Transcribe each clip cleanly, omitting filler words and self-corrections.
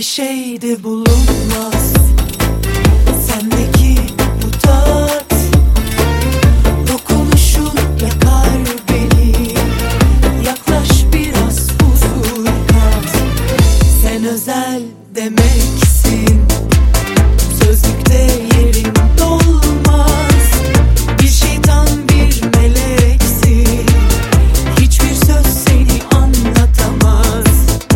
şeyde bulunmaz sendeki bu tat. Dokunuşun yakar beni, yaklaş biraz huzur kat. Sen özel demeksin, sözlükte yerin dolmaz. Bir şeytan bir meleksin, hiçbir söz seni anlatamaz.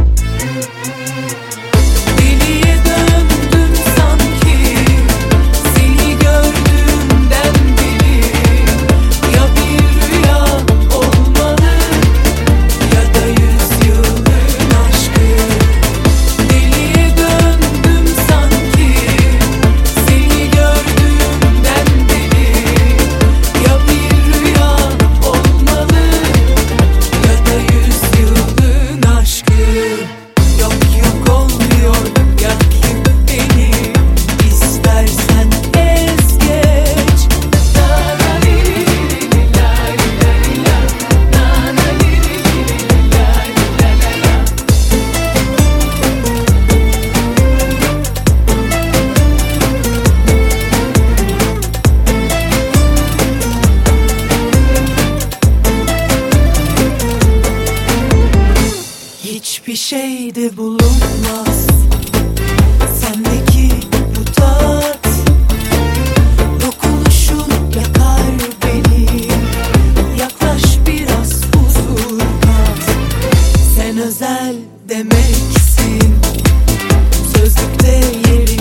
Deliye döndüm sanki seni gördüğümden beri. Ya bir rüya olmalı ya da 100 yılın aşkı. Deliye döndüm sanki seni gördüğümden beri. Ya bir rüya olmalı ya da 100 yılın aşkı. Yok yok olmuyor, yak yık beni, istersen ez geç. Na na li li li la li la li la, na na li li li la li la la la. Hiçbir şeyde bulunmaz sendeki bu tat. Dokunuşun yakar beni, yaklaş biraz huzur kat. Sen özel demeksin, sözlükte yerin